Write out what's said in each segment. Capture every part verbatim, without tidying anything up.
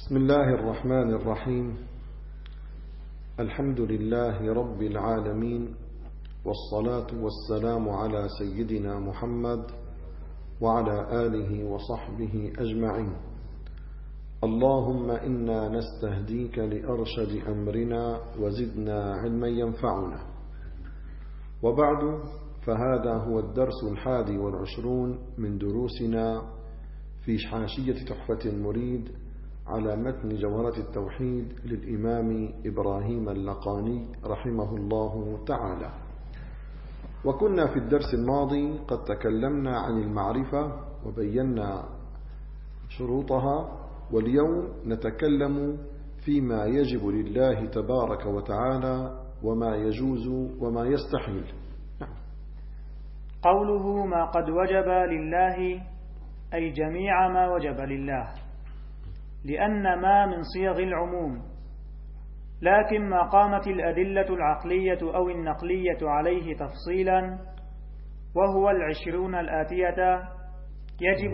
بسم الله الرحمن الرحيم. الحمد لله رب العالمين، والصلاة والسلام على سيدنا محمد وعلى آله وصحبه أجمعين. اللهم إنا نستهديك لأرشد أمرنا وزدنا علما ينفعنا. وبعد، فهذا هو الدرس الحادي والعشرون من دروسنا في حاشية تحفة المريد على متن جوهرة التوحيد للإمام إبراهيم اللقاني رحمه الله تعالى. وكنا في الدرس الماضي قد تكلمنا عن المعرفة وبينا شروطها، واليوم نتكلم فيما يجب لله تبارك وتعالى وما يجوز وما يستحيل. قوله ما قد وجب لله أي جميع ما وجب لله، لأن ما من صيغ العموم، لكن ما قامت الأدلة العقلية أو النقلية عليه تفصيلا وهو العشرون الآتية يجب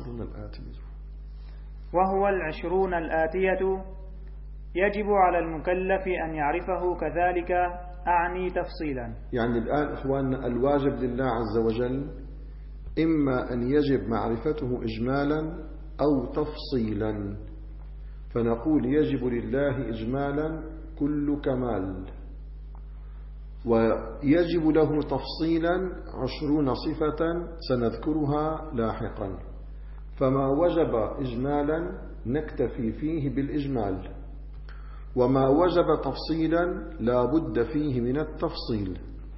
وهو العشرون الآتية يجب على المكلف أن يعرفه كذلك، أعني تفصيلا. يعني الآن إخواننا، الواجب لله عز وجل إما أن يجب معرفته إجمالا أو تفصيلا، فنقول يجب لله إجمالا كل كمال، ويجب له تفصيلا عشرون صفة سنذكرها لاحقا. فما وجب إجمالا نكتفي فيه بالإجمال، وما وجب تفصيلا لا بد فيه من التفصيل.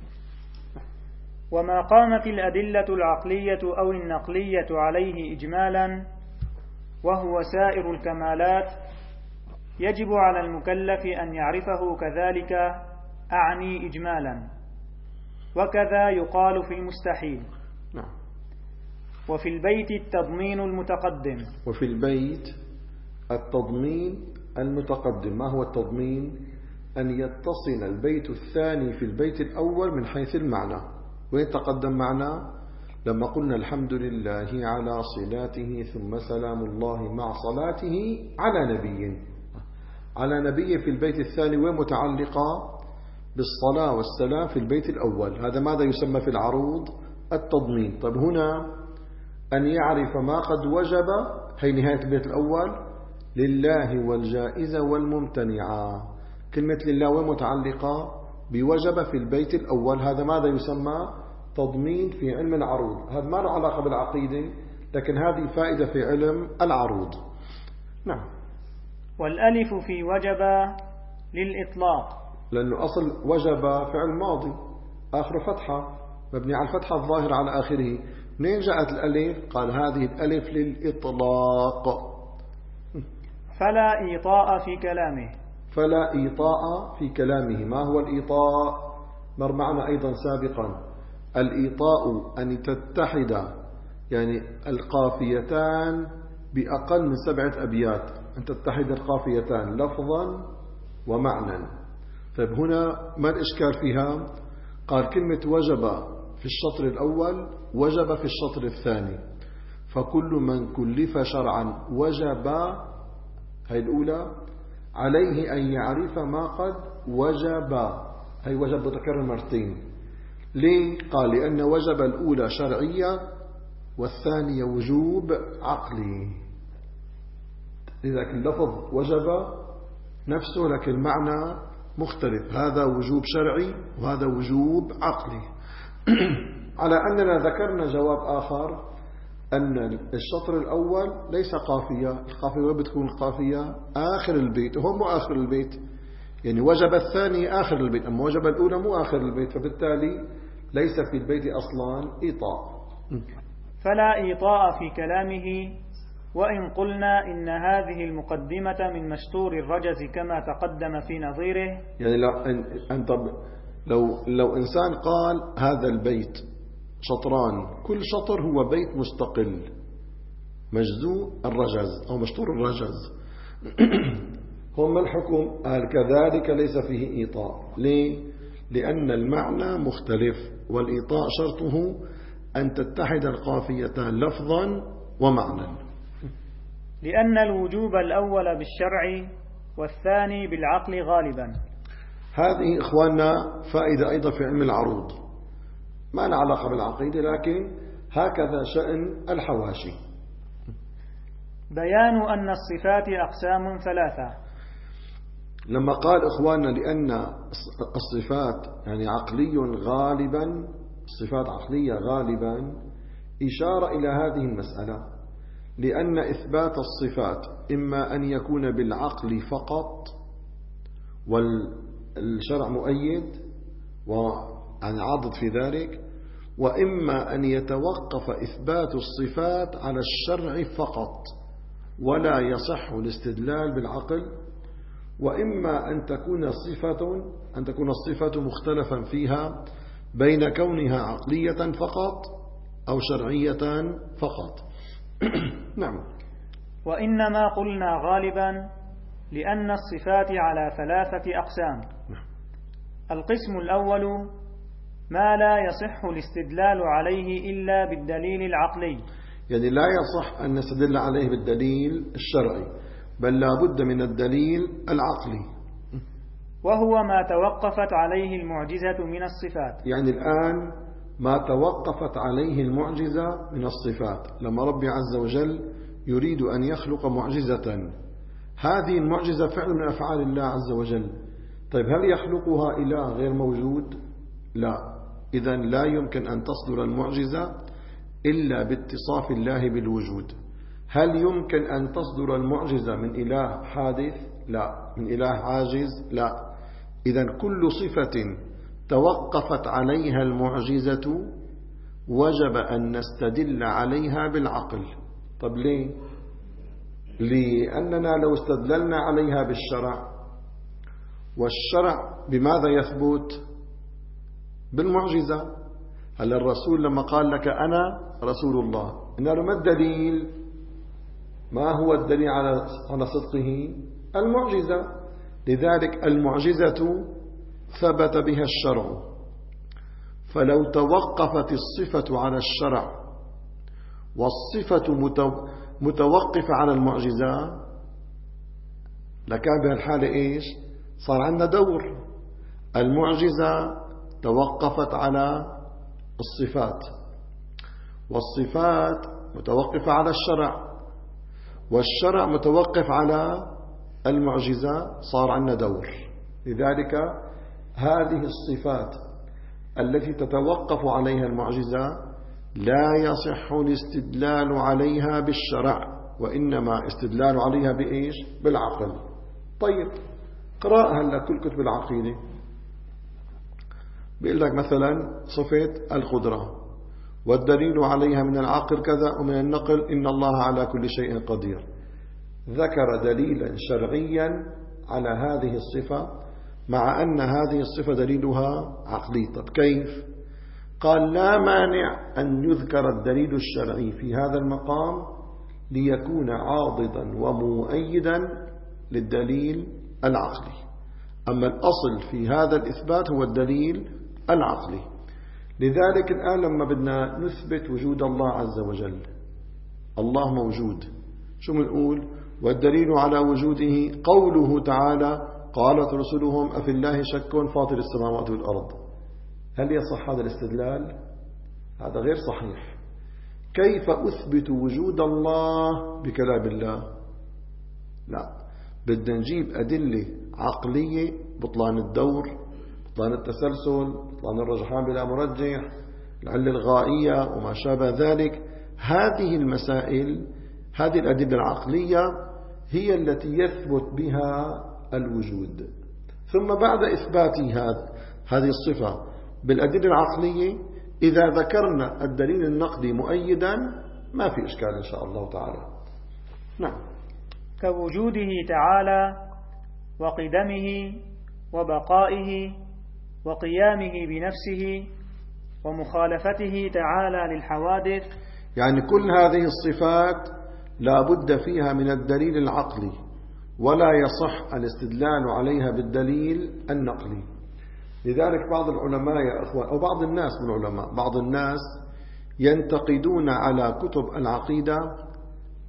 وما قامت الأدلة العقلية أو النقلية عليه إجمالا وهو سائر الكمالات يجب على المكلف أن يعرفه كذلك، أعني إجمالا. وكذا يقال في المستحيل. نعم. وفي البيت التضمين المتقدم. وفي البيت التضمين المتقدم. ما هو التضمين؟ أن يتصل البيت الثاني في البيت الأول من حيث المعنى. وين تقدم معنا؟ لما قلنا الحمد لله على صلاته ثم سلام الله مع صلاته على نبي. على نبي في البيت الثاني وين متعلقة؟ بالصلاة والسلام في البيت الأول. هذا ماذا يسمى في العروض؟ التضمين. طيب هنا أن يعرف ما قد وجب، هي نهاية البيت الأول، لله والجائزة والممتنعة. كلمة لله وين متعلقة؟ بوجب في البيت الأول. هذا ماذا يسمى؟ تضمين في علم العروض. هذا ما له علاقة بالعقيدة، لكن هذه فائدة في علم العروض. نعم. والألف في وجب للإطلاق، لأنه أصل وجب فعل ماضي آخر فتحة مبني على الفتحة الظاهرة على آخره. منين جاءت الألف؟ قال هذه الألف للإطلاق. فلا إيطاء في كلامه. فلا إيطاء في كلامه. ما هو الإيطاء؟ مر معنا أيضا سابقا. الإيطاء أن تتحد يعني القافيتان بأقل من سبعة أبيات، أن تتحد القافيتان لفظا ومعنى. طيب هنا ما الإشكال فيها؟ قال كلمة وجب في الشطر الأول وجب في الشطر الثاني، فكل من كلف شرعا وجب، هي الأولى، عليه أن يعرف ما قد وجب. هي وجب متكرر مرتين. ليه؟ قال لأن وجب الأولى شرعية والثانية وجوب عقلي. لذلك اللفظ وجب نفسه لكن المعنى مختلف. هذا وجوب شرعي وهذا وجوب عقلي. على أننا ذكرنا جواب آخر، أن الشطر الأول ليس قافية. القافية وين بتكون القافية؟ آخر البيت، وهو مو آخر البيت. يعني وجب الثاني آخر البيت، أما وجب الأولى مو آخر البيت، فبالتالي ليس في البيت أصلا إيطاء. فلا إيطاء في كلامه. وإن قلنا إن هذه المقدمة من مشطور الرجز كما تقدم في نظيره، يعني لو, أن لو, لو إنسان قال هذا البيت شطران، كل شطر هو بيت مستقل مجزوء الرجز أو مشطور الرجز، هم الحكم؟ قال كذلك ليس فيه إيطاء. ليه؟ لأن المعنى مختلف، والإيطاء شرطه أن تتحد القافيتان لفظا ومعنى. لأن الوجوب الأول بالشرع والثاني بالعقل غالبا. هذه إخواننا فائدة أيضا في علم العروض، ما لها علاقة بالعقيدة، لكن هكذا شأن الحواشي. بيان أن الصفات أقسام ثلاثة. لما قال إخواننا لأن الصفات يعني عقلي غالبا، الصفات عقلية غالبا، إشارة إلى هذه المسألة، لأن إثبات الصفات إما أن يكون بالعقل فقط والشرع مؤيد وعن عضد في ذلك، وإما أن يتوقف إثبات الصفات على الشرع فقط ولا يصح الاستدلال بالعقل، وإما أن تكون صفة أن تكون الصفة مختلفا فيها بين كونها عقلية فقط أو شرعية فقط. نعم. وإنما قلنا غالبا لأن الصفات على ثلاثة أقسام. القسم الأول ما لا يصح الاستدلال عليه إلا بالدليل العقلي، يعني لا يصح أن نستدل عليه بالدليل الشرعي، بل لا بد من الدليل العقلي، وهو ما توقفت عليه المعجزة من الصفات. يعني الآن ما توقفت عليه المعجزة من الصفات، لما ربي عز وجل يريد أن يخلق معجزة، هذه المعجزة فعل من أفعال الله عز وجل. طيب هل يخلقها إله غير موجود؟ لا. إذن لا يمكن أن تصدر المعجزة إلا باتصاف الله بالوجود. هل يمكن أن تصدر المعجزة من إله حادث؟ لا. من إله عاجز؟ لا. إذن كل صفة توقفت عليها المعجزة وجب أن نستدل عليها بالعقل. طب ليه؟ لأننا لو استدللنا عليها بالشرع، والشرع بماذا يثبت؟ بالمعجزة. هل الرسول لما قال لك أنا رسول الله، إن له ما الدليل؟ ما هو الدليل على على صدقه؟ المعجزة. لذلك المعجزة ثبت بها الشرع، فلو توقفت الصفة على الشرع والصفة متوقفة على المعجزة لكان بهالحالة إيش؟ صار عندنا دور. المعجزة توقفت على الصفات، والصفات متوقفة على الشرع، والشرع متوقف على المعجزة، صار عندنا دور. لذلك هذه الصفات التي تتوقف عليها المعجزة لا يصح الاستدلال عليها بالشرع، وإنما استدلال عليها بإيش؟ بالعقل. طيب قراءة هلا كل كتب العقيدة بيقول لك مثلا صفة القدرة والدليل عليها من العقل كذا ومن النقل إن الله على كل شيء قدير. ذكر دليلا شرعيا على هذه الصفة مع أن هذه الصفة دليلها عقلي. طب كيف؟ قال لا مانع أن يذكر الدليل الشرعي في هذا المقام ليكون عاضدا ومؤيدا للدليل العقلي، أما الأصل في هذا الإثبات هو الدليل العقلي. لذلك الآن لما بدنا نثبت وجود الله عز وجل، الله موجود، شو بنقول؟ والدليل على وجوده قوله تعالى قالت رسلهم أفي الله شك فاطر السماوات والأرض. هل يصح هذا الاستدلال؟ هذا غير صحيح. كيف أثبت وجود الله بكلام الله؟ لا، بدنا نجيب أدلة عقلية، بطلان الدور، بطلان التسلسل، بطلان الرجحان بلا مرجح، العلة الغائية وما شابه ذلك. هذه المسائل، هذه الأدلة العقلية هي التي يثبت بها الوجود. ثم بعد إثبات هذه الصفة بالأدلة العقلية، إذا ذكرنا الدليل النقدي مؤيدا ما في إشكال إن شاء الله تعالى. نعم. كوجوده تعالى وقدمه وبقائه وقيامه بنفسه ومخالفته تعالى للحوادث. يعني كل هذه الصفات لا بد فيها من الدليل العقلي، ولا يصح الاستدلال عليها بالدليل النقلي. لذلك بعض العلماء يا أخوان، أو بعض الناس من العلماء، بعض الناس ينتقدون على كتب العقيدة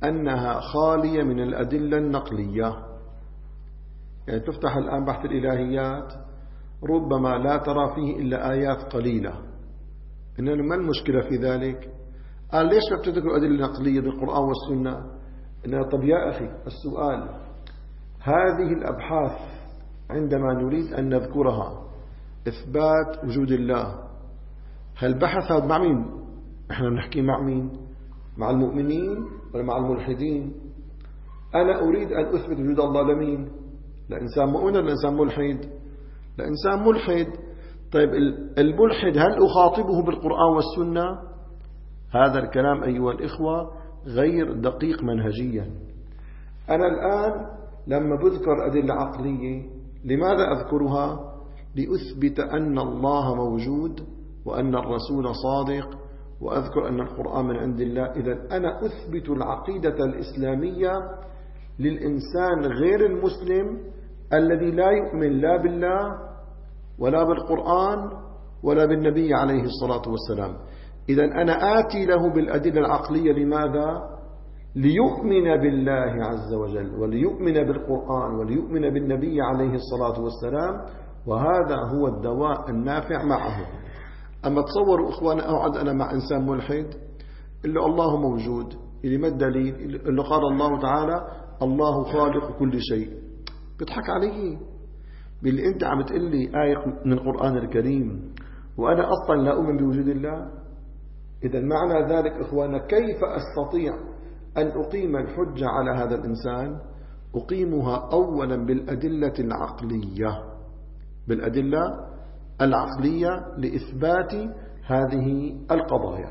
أنها خالية من الأدلة النقلية. يعني تفتح الآن بحث الإلهيات ربما لا ترى فيه إلا آيات قليلة. إنه ما المشكلة في ذلك؟ قال ليش ما بتذكر أدلة نقلية بالقرآن والسنة؟ إنه طب يا أخي السؤال، هذه الأبحاث عندما نريد أن نذكرها إثبات وجود الله، هل بحث هذا مع مين؟ إحنا نحكي مع مين؟ مع المؤمنين ولا مع الملحدين؟ أنا أريد أن أثبت وجود الله لمين؟ لإنسان مؤمن ولا إنسان ملحد؟ لإنسان ملحد. طيب الملحد هل أخاطبه بالقرآن والسنة؟ هذا الكلام أيها الإخوة غير دقيق منهجيا. أنا الآن لما بذكر أدلة عقلية لماذا أذكرها؟ لأثبت أن الله موجود وأن الرسول صادق وأذكر أن القرآن من عند الله. إذن أنا أثبت العقيدة الإسلامية للإنسان غير المسلم الذي لا يؤمن لا بالله ولا بالقرآن ولا بالنبي عليه الصلاة والسلام. إذن أنا آتي له بالأدلة العقلية لماذا؟ ليؤمن بالله عز وجل وليؤمن بالقرآن وليؤمن بالنبي عليه الصلاة والسلام، وهذا هو الدواء النافع معه. أما تصوروا إخوانا أقعد أنا مع إنسان ملحد إلا الله موجود، اللي ما الدليل؟ اللي قال الله تعالى الله خالق كل شيء، بضحك عليه باللي أنت عم تقول لي آية من القرآن الكريم وأنا أصلا لا أؤمن بوجود الله. إذا معنى ذلك إخوانا كيف أستطيع أن أقيم الحجة على هذا الإنسان؟ أقيمها أولا بالأدلة العقلية، بالأدلة العقلية لإثبات هذه القضايا.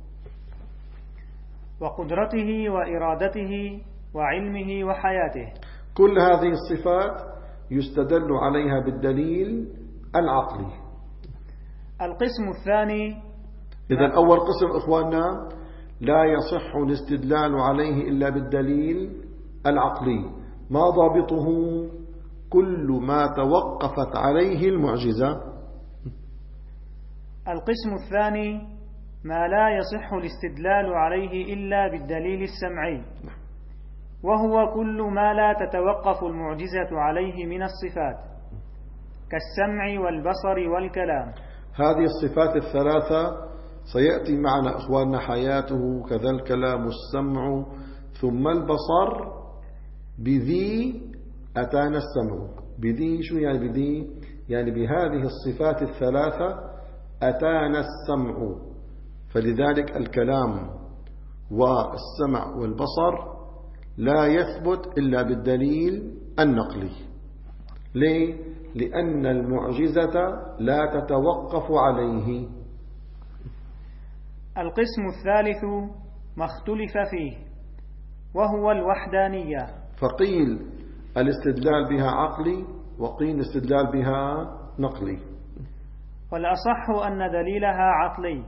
وقدرته وإرادته وعلمه وحياته، كل هذه الصفات يستدل عليها بالدليل العقلي. القسم الثاني، إذن أول قسم إخواننا لا يصح الاستدلال عليه إلا بالدليل العقلي. ما ضابطه؟ كل ما توقفت عليه المعجزة. القسم الثاني ما لا يصح الاستدلال عليه إلا بالدليل السمعي، وهو كل ما لا تتوقف المعجزة عليه من الصفات كالسمع والبصر والكلام. هذه الصفات الثلاثة سيأتي معنا إخواننا حياته كذا الكلام السمع ثم البصر. بذي أتانا السمع. بذي شو يعني بذي؟ يعني بهذه الصفات الثلاثة أتانا السمع. فلذلك الكلام والسمع والبصر لا يثبت إلا بالدليل النقلي. ليه؟ لأن المعجزة لا تتوقف عليه. القسم الثالث ما اختلف فيه، وهو الوحدانية. فقيل الاستدلال بها عقلي وقيل الاستدلال بها نقلي. والأصح أن دليلها عقلي،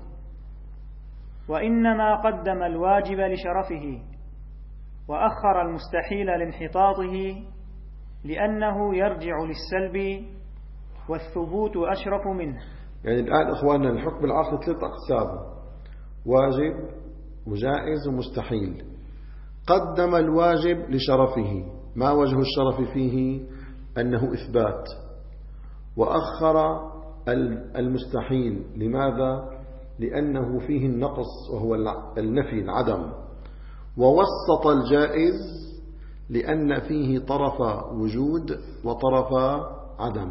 وإنما قدم الواجب لشرفه وأخر المستحيل لانحطاطه، لأنه يرجع للسلب والثبوت أشرف منه. يعني الآن إخواننا الحكم العقلي ثلاث أقسام: واجب وجائز ومستحيل. قدم الواجب لشرفه. ما وجه الشرف فيه؟ أنه إثبات. وأخر المستحيل. لماذا؟ لأنه فيه النقص وهو النفي العدم. ووسط الجائز لأن فيه طرف وجود وطرف عدم.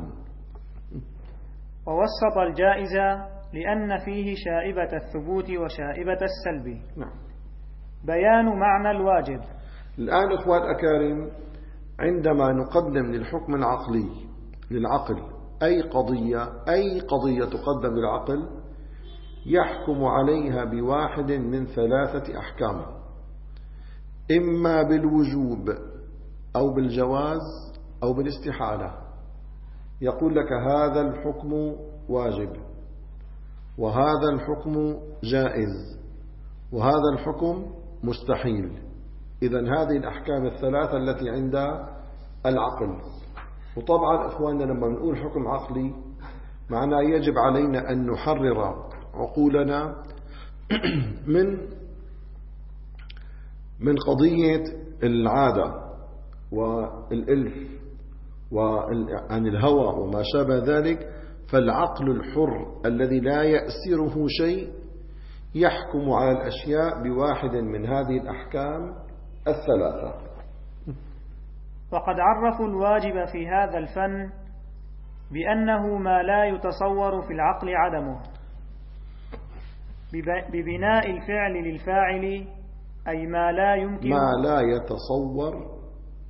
ووسط الجائز لأن فيه شائبة الثبوت وشائبة السلب. نعم. بيان معنى الواجب. الآن أخوات أكارم، عندما نقدم للحكم العقلي للعقل أي قضية أي قضية تقدم للعقل يحكم عليها بواحد من ثلاثة أحكام: إما بالوجوب أو بالجواز أو بالاستحالة. يقول لك هذا الحكم واجب وهذا الحكم جائز وهذا الحكم مستحيل. إذن هذه الأحكام الثلاثة التي عند العقل. وطبعا إخواننا لما نقول حكم عقلي معناه يجب علينا أن نحرر عقولنا من من قضية العادة والإلف وعن الهوى وما شابه ذلك، فالعقل الحر الذي لا يأسره شيء يحكم على الأشياء بواحد من هذه الأحكام الثلاثة. وقد عرفوا الواجب في هذا الفن بأنه ما لا يتصور في العقل عدمه، ببناء الفعل للفاعل، أي ما لا يمكن ما لا يتصور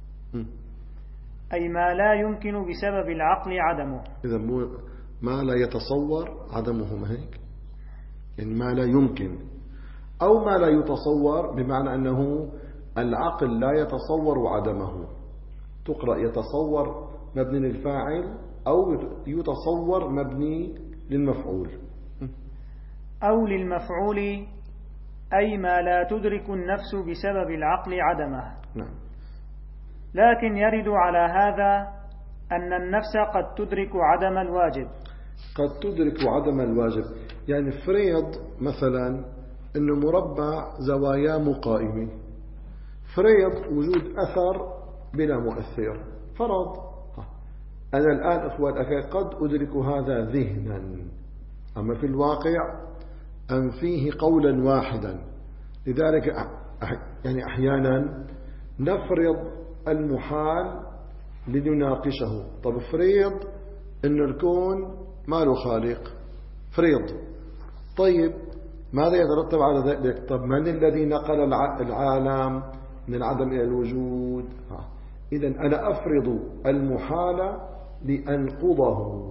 أي ما لا يمكن بسبب العقل عدمه. إذا ما لا يتصور عدمه، ما هيك؟ يعني ما لا يمكن أو ما لا يتصور، بمعنى أنه العقل لا يتصور عدمه. تقرأ يتصور مبني للفاعل أو يتصور مبني للمفعول. أو للمفعول، أي ما لا تدرك النفس بسبب العقل عدمه. نعم. لكن يرد على هذا أن النفس قد تدرك عدم الواجب. قد تدرك عدم الواجب، يعني فريض مثلا أنه مربع زوايا مقائمة، فريض وجود أثر بلا مؤثر، فرض. أنا الآن أخوة الأخير قد أدرك هذا ذهنا، أما في الواقع أم فيه قولا واحدا. لذلك يعني أحيانا نفرض المحال لنناقشه. طب فريض أن الكون ما له خالق، فريض. طيب ماذا يترتب على ذلك؟ طب من الذي نقل العالم من العدم إلى الوجود؟ إذن أنا أفرض المحال لأنقضه.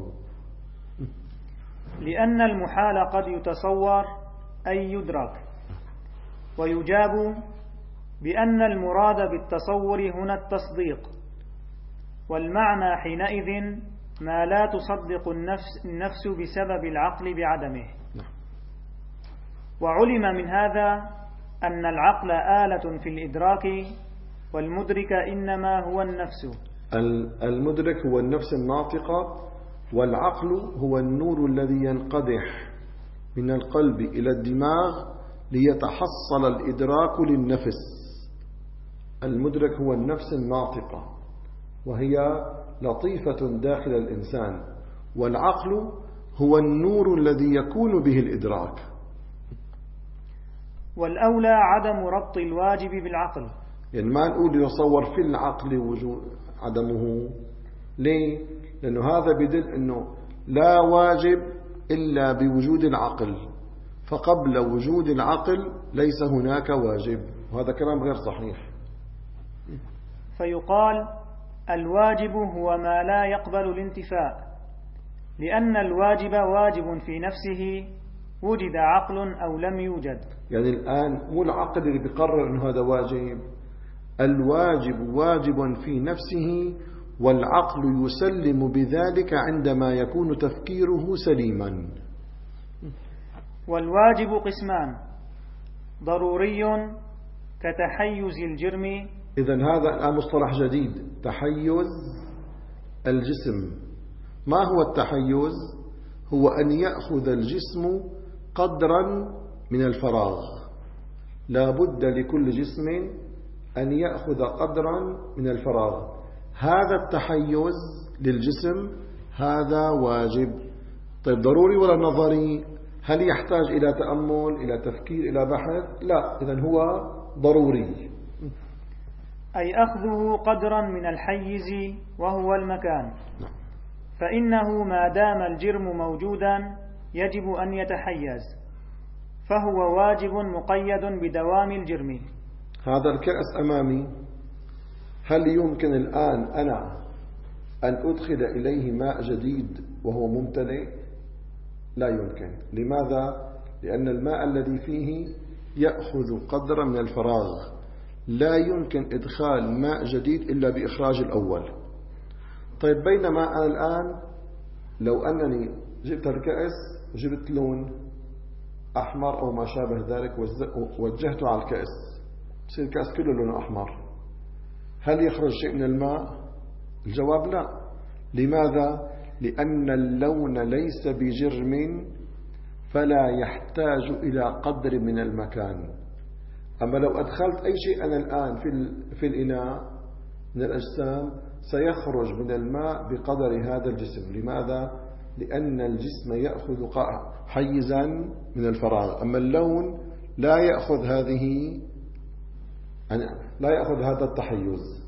لأن المحال قد يتصور أي يدرك، ويجاب بأن المراد بالتصور هنا التصديق، والمعنى حينئذ ما لا تصدق النفس, النفس بسبب العقل بعدمه. وعلم من هذا أن العقل آلة في الإدراك، والمدرك إنما هو النفس. المدرك هو النفس الناطقة، والعقل هو النور الذي ينقدح من القلب إلى الدماغ ليتحصل الإدراك للنفس. المدرك هو النفس الناطقة، وهي لطيفة داخل الإنسان، والعقل هو النور الذي يكون به الإدراك. والأولى عدم ربط الواجب بالعقل، يعني ما نقول يصور في العقل وجود عدمه. ليه؟ لأنه هذا بدل أنه لا واجب إلا بوجود العقل، فقبل وجود العقل ليس هناك واجب، وهذا كلام غير صحيح. فيقال الواجب هو ما لا يقبل الانتفاء، لأن الواجب واجب في نفسه وجد عقل أو لم يوجد. يعني الآن مو العقل اللي بيقرر أنه هذا واجب، الواجب واجب في نفسه، والعقل يسلم بذلك عندما يكون تفكيره سليما. والواجب قسمان: ضروري كتحيز الجرم. إذن هذا الآن مصطلح جديد، تحيز الجسم. ما هو التحيز؟ هو أن يأخذ الجسم قدرا من الفراغ. لا بد لكل جسم أن يأخذ قدرا من الفراغ. هذا التحيز للجسم هذا واجب. طيب ضروري ولا نظري؟ هل يحتاج إلى تأمل، إلى تفكير، إلى بحث؟ لا. إذن هو ضروري، أي أخذه قدرا من الحيز وهو المكان، فإنه ما دام الجرم موجودا يجب أن يتحيز، فهو واجب مقيد بدوام الجرم. هذا الكأس أمامي، هل يمكن الآن أنا أن أدخل إليه ماء جديد وهو ممتلئ؟ لا يمكن. لماذا؟ لأن الماء الذي فيه يأخذ قدرا من الفراغ، لا يمكن إدخال ماء جديد إلا بإخراج الأول. طيب بينما أنا الآن لو أنني جبت الكأس وجبت لون أحمر أو ما شابه ذلك ووجهته على الكأس، يصير الكأس كله لون أحمر، هل يخرج شيء من الماء؟ الجواب لا. لماذا؟ لأن اللون ليس بجرم، فلا يحتاج إلى قدر من المكان. أما لو أدخلت أي شيء أنا الآن في في الإناء من الأجسام سيخرج من الماء بقدر هذا الجسم. لماذا؟ لأن الجسم يأخذ حيزا من الفراغ، أما اللون لا يأخذ هذه لا يأخذ هذا التحيز.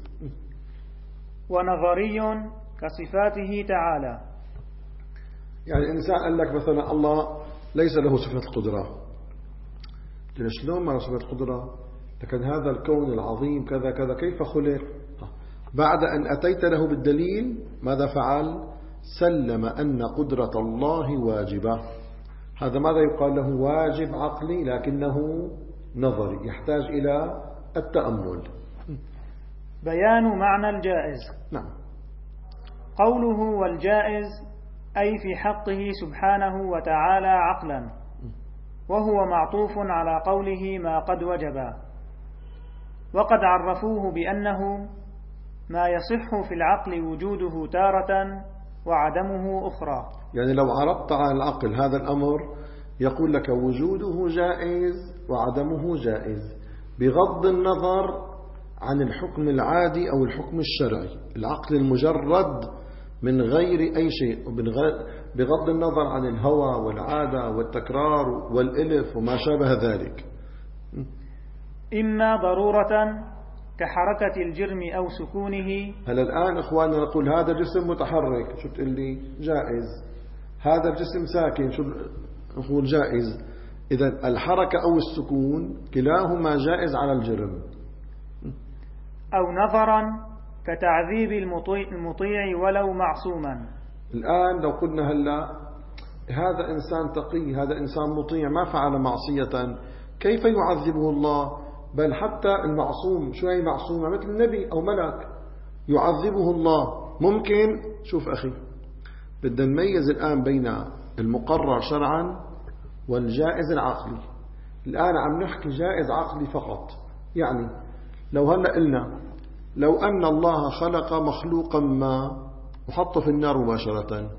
ونظري كصفاته تعالى، يعني الإنسان قال لك مثلا الله ليس له صفة القدرة، شلون ما له صفة القدرة؟ لكن هذا الكون العظيم كذا كذا كيف خلق؟ بعد أن أتيت له بالدليل ماذا فعل؟ سلم أن قدرة الله واجبة. هذا ماذا يقال له؟ واجب عقلي لكنه نظري، يحتاج إلى التأمل. بيان معنى الجائز. نعم. قوله والجائز أي في حقه سبحانه وتعالى عقلا، وهو معطوف على قوله ما قد وجب. وقد عرفوه بأنه ما يصح في العقل وجوده تارة وعدمه أخرى. يعني لو عرضت على العقل هذا الأمر يقول لك وجوده جائز وعدمه جائز بغض النظر عن الحكم العادي أو الحكم الشرعي. العقل المجرد من غير أي شيء، بغض النظر عن الهوى والعادة والتكرار والإلف وما شابه ذلك. إما ضرورة كحركة الجرم أو سكونه. هل الآن إخواننا نقول هذا جسم متحرك، شو تقول لي؟ جائز. هذا الجسم ساكن، شو نقول؟ جائز. إذن الحركة أو السكون كلاهما جائز على الجرم. أو نظرا كتعذيب المطيع, المطيع ولو معصوما. الآن لو قلنا هلا هذا إنسان تقي، هذا إنسان مطيع ما فعل معصية، كيف يعذبه الله؟ بل حتى المعصوم، شو هي معصومة؟ مثل النبي أو ملك يعذبه الله. ممكن. شوف أخي، بدنا نميز الآن بين المقرر شرعا والجائز العقلي. الآن عم نحكي جائز عقلي فقط. يعني لو هلأ قلنا لو أن الله خلق مخلوقا ما وحطه في النار مباشرة،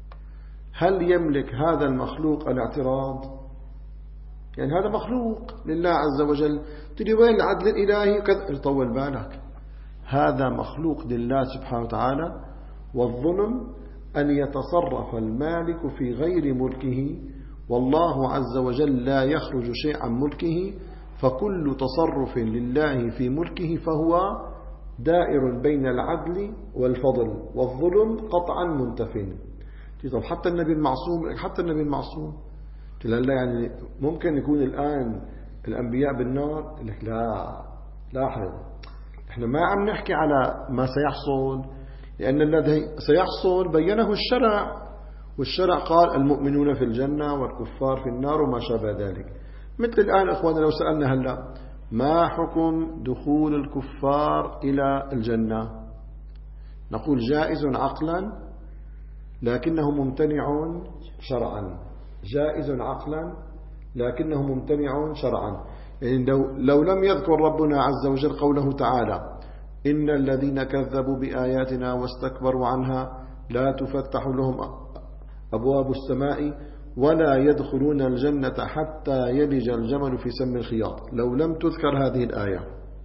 هل يملك هذا المخلوق الاعتراض؟ يعني هذا مخلوق لله عز وجل، تدري وين العدل الإلهي كذا، طول بالك. هذا مخلوق لله سبحانه وتعالى، والظلم أن يتصرف المالك في غير ملكه، والله عز وجل لا يخرج شيء عن ملكه، فكل تصرف لله في ملكه فهو دائر بين العدل والفضل، والظلم قطعا منتفين. طب حتى النبي المعصوم، حتى النبي المعصوم لا، يعني ممكن يكون الآن الأنبياء بالنار؟ لك لا، لاحظ احنا ما عم نحكي على ما سيحصل، لأن الذي سيحصل بينه الشرع، والشرع قال المؤمنون في الجنة والكفار في النار وما شابه ذلك. مثل الآن إخوانا لو سألنا هلا ما حكم دخول الكفار إلى الجنة، نقول جائز عقلا لكنه ممتنع شرعا. جائز عقلا لكنه ممتنع شرعا. يعني لو, لو لم يذكر ربنا عز وجل قوله تعالى إن الذين كذبوا بآياتنا واستكبروا عنها لا تفتح لهم أبواب السماء ولا يدخلون الجنة حتى يلج الجمل في سم الخياط، لو لم تذكر هذه الآية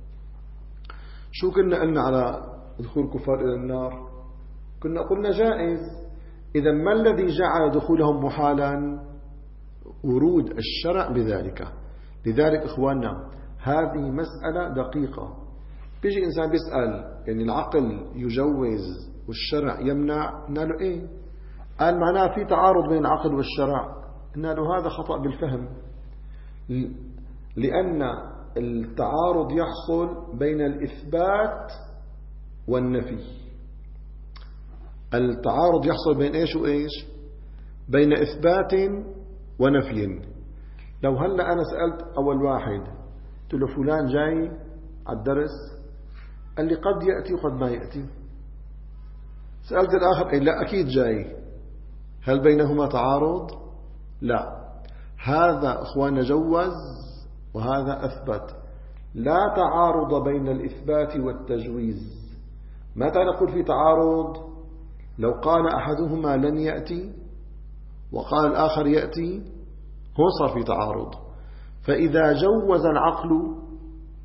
شو كنا قلنا على دخول الكفار إلى النار؟ كنا قلنا جائز. إذا ما الذي جعل دخولهم محالا؟ ورود الشرع بذلك. لذلك إخواننا هذه مسألة دقيقة. بيجي إنسان بيسأل يعني العقل يجوز والشرع يمنع، قلنا له إيه؟ قال معناه في تعارض بين العقل والشرع. قلنا له هذا خطأ بالفهم، لأن التعارض يحصل بين الإثبات والنفي. التعارض يحصل بين إيش وإيش؟ بين إثبات ونفي. لو هلأ أنا سألت أول واحد قلت له فلان جاي على الدرس، قال لي قد يأتي وقد ما يأتي. سألت الآخر قال لا أكيد جاي، هل بينهما تعارض؟ لا. هذا أخوان جوز وهذا أثبت. لا تعارض بين الإثبات والتجويز. متى نقول في تعارض؟ لو قال أحدهما لن يأتي وقال الآخر يأتي، هو صار في تعارض. فإذا جوز العقل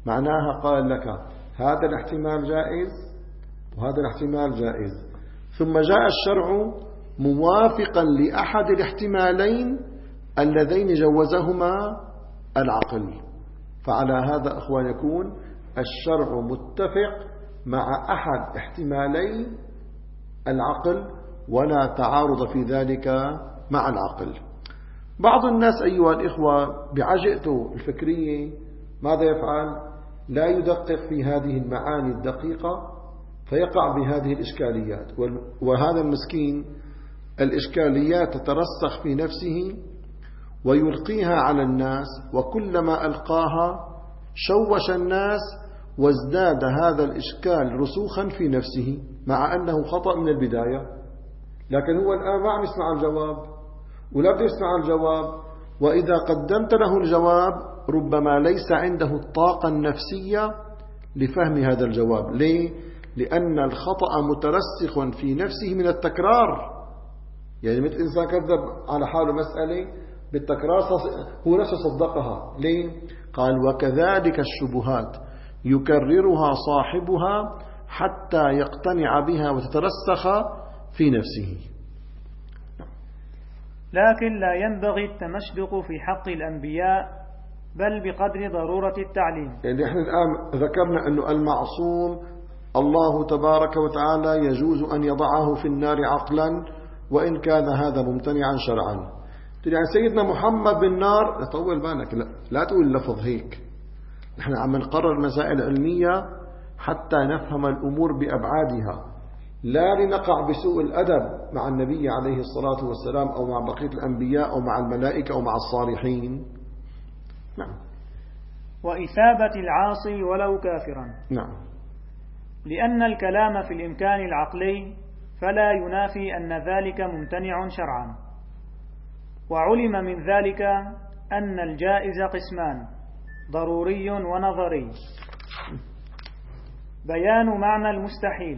معناها قال لك هذا الاحتمال جائز وهذا الاحتمال جائز، ثم جاء الشرع موافقا لأحد الاحتمالين اللذين جوزهما العقل. فعلى هذا أخوان يكون الشرع متفق مع أحد احتمالي العقل ولا تعارض في ذلك مع العقل. بعض الناس أيها الإخوة بعجقته الفكرية ماذا يفعل؟ لا يدقق في هذه المعاني الدقيقة فيقع بهذه الإشكاليات، وهذا المسكين الإشكاليات تترسخ في نفسه ويلقيها على الناس، وكلما ألقاها شوش الناس وازداد هذا الإشكال رسوخا في نفسه، مع أنه خطأ من البداية، لكن هو الآن ما عم يسمع الجواب ولا بده يسمع الجواب، وإذا قدمت له الجواب ربما ليس عنده الطاقة النفسية لفهم هذا الجواب. ليه؟ لأن الخطأ مترسخ في نفسه من التكرار. يعني مثل إنسان كذب على حاله مسألة بالتكرار هو نفسه صدقها. ليه؟ قال وكذلك الشبهات يكررها صاحبها حتى يقتنع بها وتترسخ في نفسه. لكن لا ينبغي التمشدق في حق الأنبياء بل بقدر ضرورة التعليم. يعني احنا الآن ذكرنا أنه المعصوم الله تبارك وتعالى يجوز أن يضعه في النار عقلا وإن كان هذا ممتنعا شرعا. يعني سيدنا محمد بالنار لا طول بالك، لا, لا تقول اللفظ هيك. نحن عم نقرر مسائل علمية حتى نفهم الأمور بأبعادها، لا لنقع بسوء الأدب مع النبي عليه الصلاة والسلام أو مع بقية الأنبياء أو مع الملائكة أو مع الصالحين. نعم. وإثابة العاصي ولو كافرا. نعم. لأن الكلام في الإمكان العقلي فلا ينافي أن ذلك ممتنع شرعا. وعلم من ذلك أن الجائز قسمان: ضروري ونظري. بيان معنى المستحيل.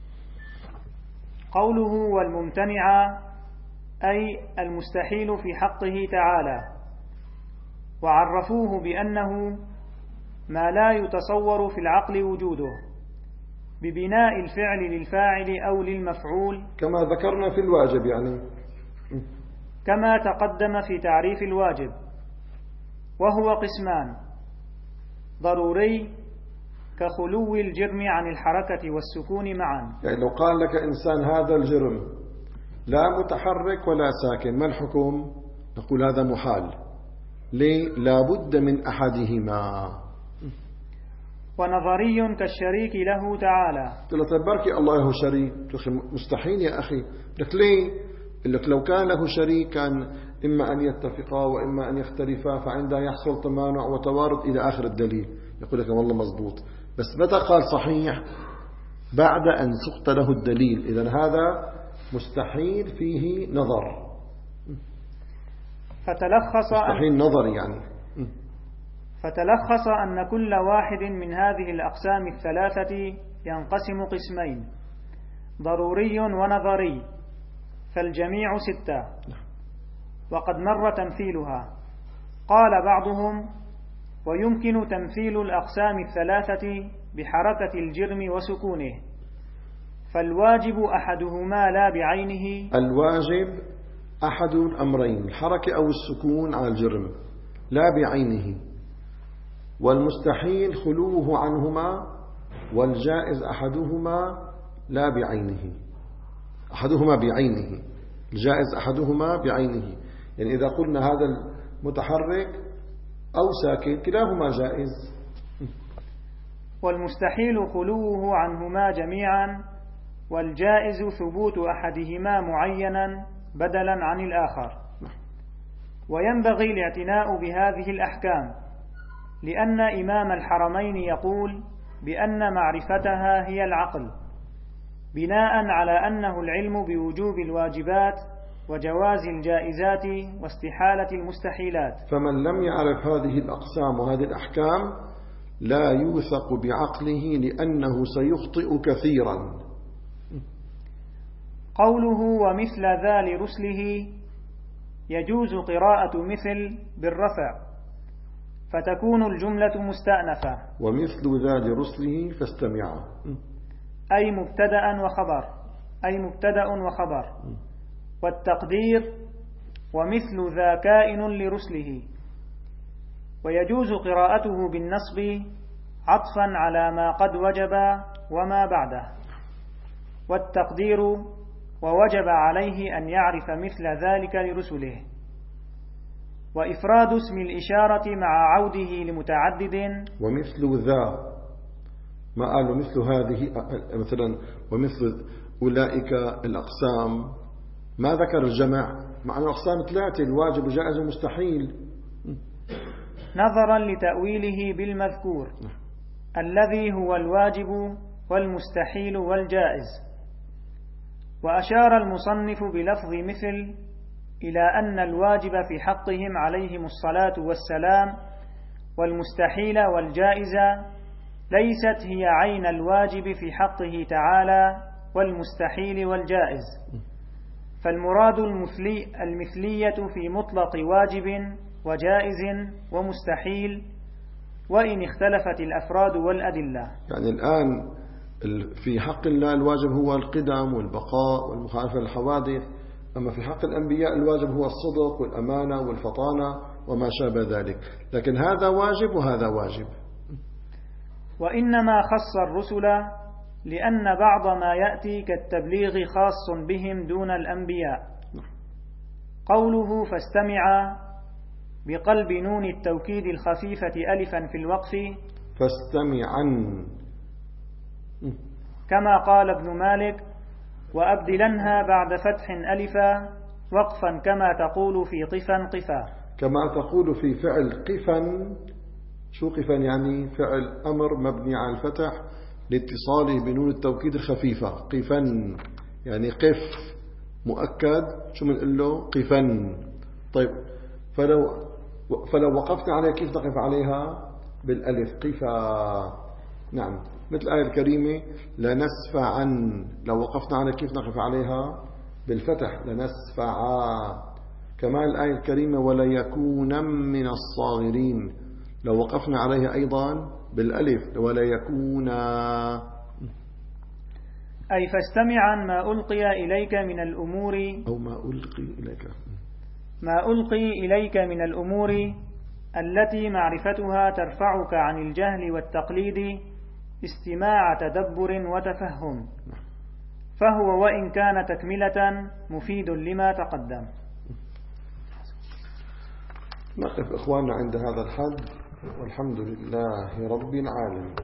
قوله والممتنع أي المستحيل في حقه تعالى، وعرفوه بأنه ما لا يتصور في العقل وجوده ببناء الفعل للفاعل أو للمفعول، كما ذكرنا في الواجب، يعني كما تقدم في تعريف الواجب. وهو قسمان: ضروري كخلو الجرم عن الحركة والسكون معا. يعني لو قال لك إنسان هذا الجرم لا متحرك ولا ساكن، ما الحكم؟ نقول هذا محال. ليه؟ لا بد من أحدهما. ونظري كالشريك له تعالى. قلت له بركي الله له شريك، مستحيل يا أخي. لك ليه؟ لك لو كان له شريك كان إما أن يتفقا وإما أن يختلفا، فعندها يحصل تمانع وتوارد إلى آخر الدليل. يقول لك والله مزبوط، بس متى قال صحيح؟ بعد أن سقط له الدليل. إذن هذا مستحيل فيه نظر، فتلخص مستحيل نظري يعني. فتلخص أن كل واحد من هذه الأقسام الثلاثة ينقسم قسمين: ضروري ونظري، فالجميع ستة، وقد مر تمثيلها. قال بعضهم: ويمكن تمثيل الأقسام الثلاثة بحركة الجرم وسكونه، فالواجب أحدهما لا بعينه. الواجب أحد الأمرين، الحركة أو السكون على الجرم لا بعينه، والمستحيل خلوه عنهما، والجائز أحدهما لا بعينه، أحدهما بعينه، الجائز أحدهما بعينه. يعني إذا قلنا هذا المتحرك أو ساكن كلاهما جائز. والمستحيل خلوه عنهما جميعا، والجائز ثبوت أحدهما معينا بدلا عن الآخر. وينبغي الاعتناء بهذه الأحكام، لأن إمام الحرمين يقول بأن معرفتها هي العقل، بناء على أنه العلم بوجوب الواجبات وجواز الجائزات واستحالة المستحيلات. فمن لم يعرف هذه الأقسام وهذه الأحكام لا يوثق بعقله، لأنه سيخطئ كثيرا. قوله ومثل ذا لرسله، يجوز قراءة مثل بالرفع، فتكون الجملة مستأنفة. ومثل ذا لرسله فاستمعا، أي مبتدأ وخبر أي مبتدأ وخبر. والتقدير ومثل ذا كائن لرسله. ويجوز قراءته بالنصب عطفا على ما قد وجب وما بعده. والتقدير ووجب عليه أن يعرف مثل ذلك لرسله. وإفراد اسم الإشارة مع عوده لمتعدد. ومثل ذا، ما قالوا مثل هذه مثلا، ومثل أولئك الأقسام، ما ذكر الجمع، مع أن الأقسام ثلاثة: الواجب والجائز والمستحيل، نظرا لتأويله بالمذكور الذي هو الواجب والمستحيل والجائز. وأشار المصنف بلفظ مثل إلى أن الواجب في حقهم عليهم الصلاة والسلام والمستحيل والجائز ليست هي عين الواجب في حقه تعالى والمستحيل والجائز، فالمراد المثلي المثلية في مطلق واجب وجائز ومستحيل، وإن اختلفت الأفراد والأدلة. يعني الآن في حق الله الواجب هو القدم والبقاء والمخالفة للحوادث، أما في حق الأنبياء الواجب هو الصدق والأمانة والفطانة وما شابه ذلك، لكن هذا واجب وهذا واجب. وإنما خص الرسل لأن بعض ما يأتي كالتبليغ خاص بهم دون الأنبياء. قوله فاستمع بقلب نون التوكيد الخفيفة ألفا في الوقف، فاستمعا، كما قال ابن مالك: وأبدلنها بعد فتح ألفا وقفا كما تقول في قفا قفا. كما تقول في فعل قفا. شو قفا؟ يعني فعل أمر مبني على الفتح لاتصاله بنون التوكيد الخفيفة. قفا يعني قف مؤكد، شو بنقول له؟ قفا. طيب فلو فلو وقفنا عليها كيف نقف عليها؟ بالألف، قفا. نعم، مثل الآية الكريمة لنسفعا، لو وقفنا عليها كيف نقف عليها؟ بالفتح، لنسفعا. كما الآية الكريمة وليكون من الصاغرين، لو وقفنا عليها أيضا بالألف، وليكون. أي فاستمعا ما ألقي إليك من الأمور، أو ما ألقي إليك ما ألقي إليك من الأمور التي معرفتها ترفعك عن الجهل والتقليد استماع تدبر وتفهم، فهو وإن كان تكملة مفيد لما تقدم. نقف إخواننا عند هذا الحد، والحمد لله رب العالمين.